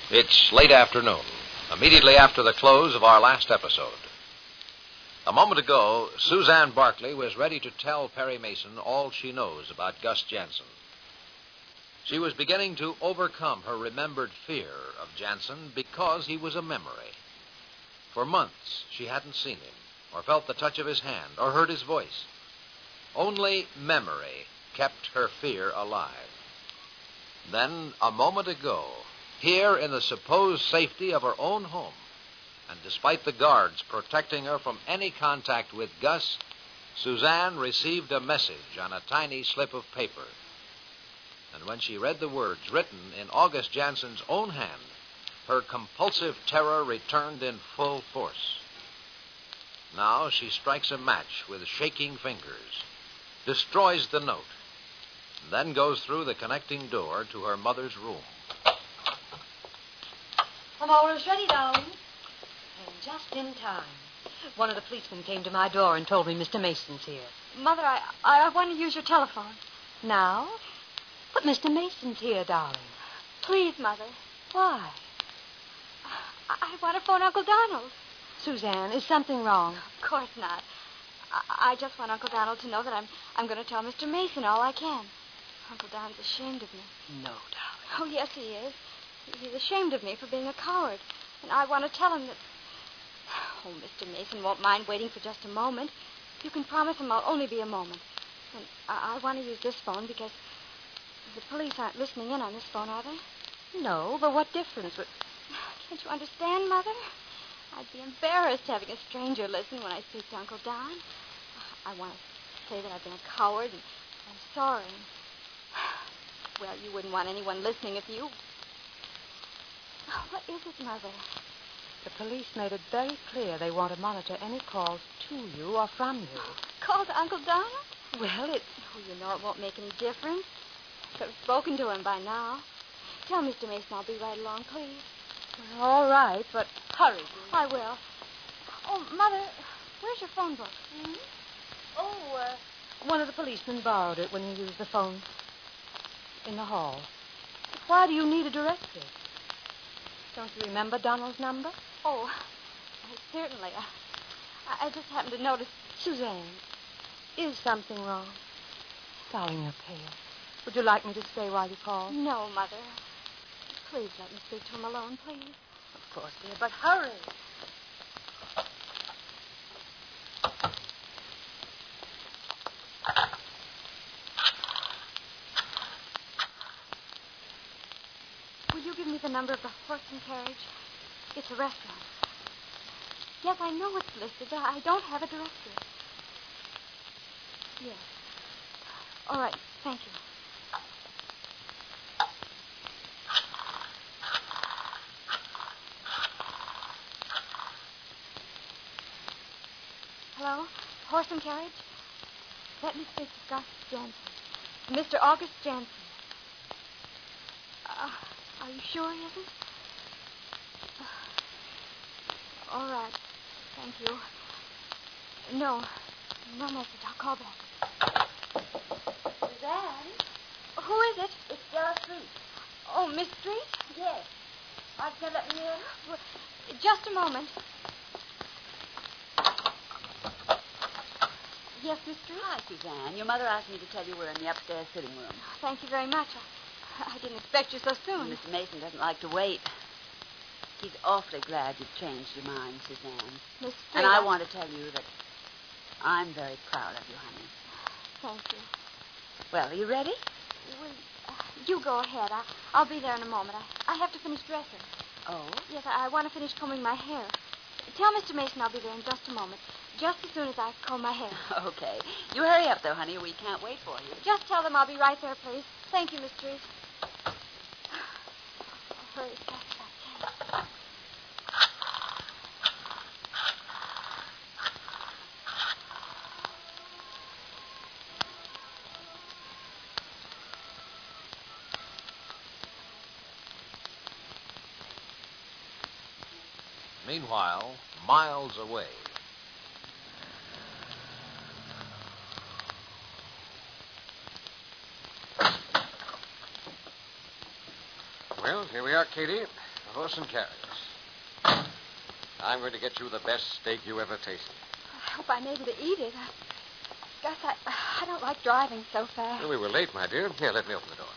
It's late afternoon, immediately after the close of our last episode. A moment ago, Suzanne Barkley was ready to tell Perry Mason all she knows about Gus Jansen. She was beginning to overcome her remembered fear of Jansen because he was a memory. For months, she hadn't seen him, or felt the touch of his hand, or heard his voice. Only memory kept her fear alive. Then, a moment ago, here in the supposed safety of her own home, and despite the guards protecting her from any contact with Gus, Suzanne received a message on a tiny slip of paper. And when she read the words written in August Jansen's own hand, her compulsive terror returned in full force. Now she strikes a match with shaking fingers, destroys the note, and then goes through the connecting door to her mother's room. I'm almost ready, darling. And just in time. One of the policemen came to my door and told me Mr. Mason's here. Mother, I want to use your telephone. Now? But Mr. Mason's here, darling. Please, Mother. Why? I want to phone Uncle Donald. Suzanne, is something wrong? Of course not. I just want Uncle Donald to know that I'm going to tell Mr. Mason all I can. Uncle Don's ashamed of me. No, darling. Oh, yes, he is. He's ashamed of me for being a coward. And I want to tell him that... Oh, Mr. Mason won't mind waiting for just a moment. You can promise him I'll only be a moment. And I want to use this phone because the police aren't listening in on this phone, are they? No, but what difference? Can't you understand, Mother? I'd be embarrassed having a stranger listen when I speak to Uncle Don. I want to say that I've been a coward and I'm sorry. Well, you wouldn't want anyone listening if you... What is it, Mother? The police made it very clear they want to monitor any calls to you or from you. Call to Uncle Donald? Well, it's... Oh, you know it won't make any difference. I've spoken to him by now. Tell Mr. Mason I'll be right along, please. Well, all right, but hurry, dear. I will. Oh, Mother, where's your phone book? Hmm? Oh, one of the policemen borrowed it when he used the phone in the hall. But why do you need a directory? Don't you remember Donald's number? Oh, certainly. I just happened to notice... Suzanne, is something wrong? Darling, you're pale. Would you like me to stay while you call? No, Mother. Please let me speak to him alone, please. Of course, dear, but hurry. Will you give me the number of the horse and carriage? It's a restaurant. Yes, I know it's listed, but I don't have a directory. Yes. All right, thank you. Hello? Horse and carriage? Let me speak to Gus Jansen. Mr. August Jansen. Are you sure he isn't? All right. Thank you. No message. I'll call back. Suzanne? Who is it? It's Stella Street. Oh, Miss Street? Yes. Aren't you let me in? Well, just a moment. Yes, Miss Street? Hi, Suzanne. Your mother asked me to tell you we're in the upstairs sitting room. Thank you very much. I didn't expect you so soon. Mr. Mason doesn't like to wait. He's awfully glad you've changed your mind, Suzanne. Miss Street, And I want to tell you that I'm very proud of you, honey. Thank you. Well, are you ready? Well, you go ahead. I'll be there in a moment. I have to finish dressing. Oh? Yes, I want to finish combing my hair. Tell Mr. Mason I'll be there in just a moment. Just as soon as I comb my hair. Okay. You hurry up, though, honey. We can't wait for you. Just tell them I'll be right there, please. Thank you, Miss Street. I'll hurry as fast as I can. Meanwhile, miles away. Well, here we are, Katie. Horse and carriage. I'm going to get you the best steak you ever tasted. I hope I'm able to eat it. Gus, I don't like driving so fast. Well, we were late, my dear. Here, let me open the door.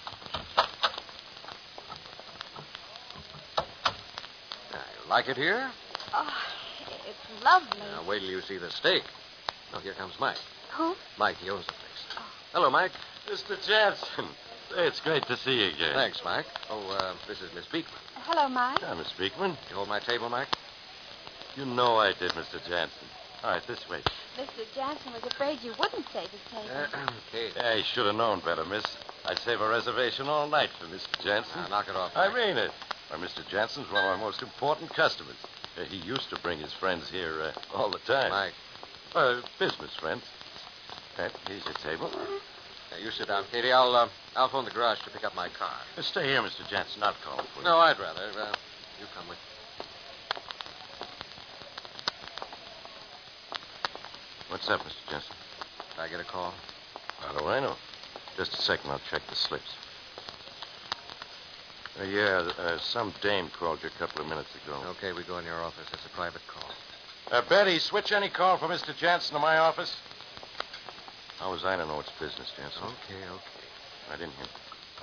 Now, you like it here? Oh, it's lovely. Now, wait till you see the steak. Oh, here comes Mike. Who? Mike, he owns the place. Oh. Hello, Mike. Mr. Jansen. It's great to see you again. Thanks, Mike. Oh, this is Miss Beekman. Hello, Mike. Hi, Miss Beekman. You hold my table, Mike? You know I did, Mr. Jansen. All right, this way. Mr. Jansen was afraid you wouldn't save his table. Okay. Yeah, you should have known better, miss. I'd save a reservation all night for Mr. Jansen. Now, knock it off, I Mike. mean it. Why, Mr. Jansen's one of my most important customers. He used to bring his friends here all the time. Mike. Business friends. Here's your table. Now, you sit down, Katie. I'll phone the garage to pick up my car. Stay here, Mr. Jansen. I'll call for you. No, I'd rather. You come with me. What's up, Mr. Jansen? Did I get a call? How do I know? Just a second. I'll check the slips. Some dame called you a couple of minutes ago. Okay, we go in your office. It's a private call. Betty, switch any call for Mr. Jansen to my office. How was I to know it's business, Jansen? Okay. I didn't hear.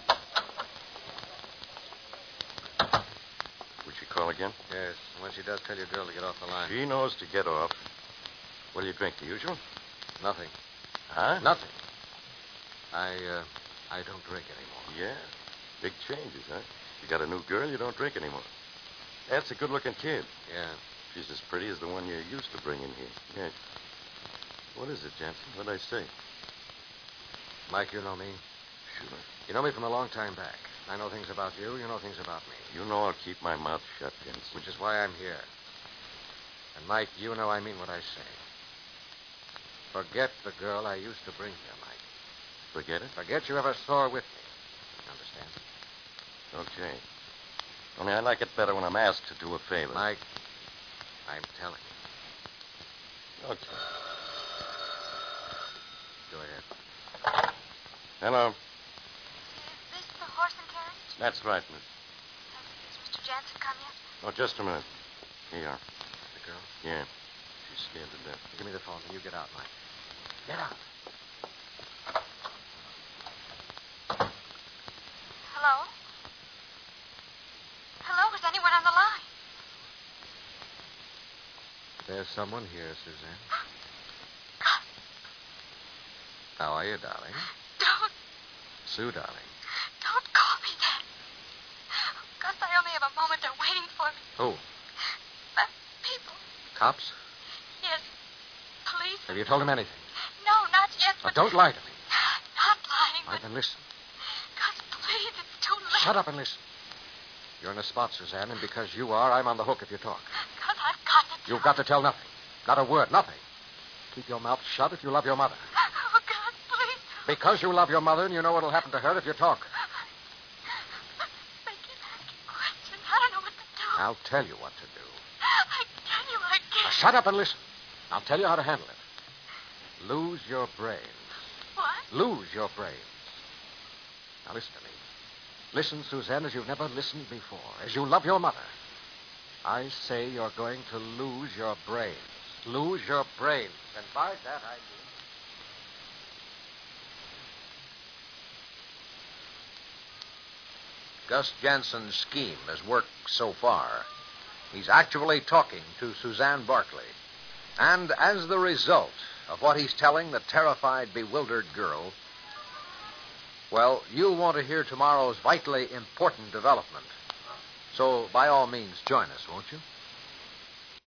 Would she call again? Yes. When she does, tell your girl to get off the line. She knows to get off. What do you drink, the usual? Nothing. Huh? Nothing. I don't drink anymore. Yeah. Big changes, huh? You got a new girl, you don't drink anymore. That's a good-looking kid. Yeah. She's as pretty as the one you used to bring in here. Yeah. What is it, Jansen? What'd I say? Mike, you know me. Sure. You know me from a long time back. I know things about you. You know things about me. You know I'll keep my mouth shut, Jansen. Which is why I'm here. And, Mike, you know I mean what I say. Forget the girl I used to bring here, Mike. Forget it? Forget you ever saw her with me. Understand? Okay. Only I like it better when I'm asked to do a favor. Mike, I'm telling you. Okay. Go ahead. Hello. Is this the horse and carriage? That's right, miss. Has Mr. Jansen come yet? Oh, just a minute. Here you are. The girl? Yeah. She's scared to death. Give me the phone and you get out, Mike. Get out. Hello? Hello? Is anyone on the line? There's someone here, Suzanne. Gus, How are you, darling? don't Sue, darling. call me that. Gus, I only have a moment. They're waiting for me. Who? People. Cops? Yes. Police. Have you told them anything? No, not yet. Now, But don't lie to me. Not lying. All right, then listen. Gus, please, it's too late. Shut up and listen. You're in a spot, Suzanne, and because you are, I'm on the hook if you talk. Gus, I've got to. You've got to tell nothing. Not a word, nothing. Keep your mouth shut if you love your mother. Oh, Gus, please. Because you love your mother and you know what'll happen to her if you talk. They keep asking questions. I don't know what to do. I'll tell you what to do. I tell you, I Now, can't. shut up and listen. I'll tell you how to handle it. Lose your brains. What? Lose your brains. Now, listen to me. Listen, Suzanne, as you've never listened before. As you love your mother. I say you're going to lose your brains. Lose your brains. And by that I mean... Gus Jansen's scheme has worked so far. He's actually talking to Suzanne Barkley. And as the result of what he's telling the terrified, bewildered girl, well, you'll want to hear tomorrow's vitally important development. So, by all means, join us, won't you?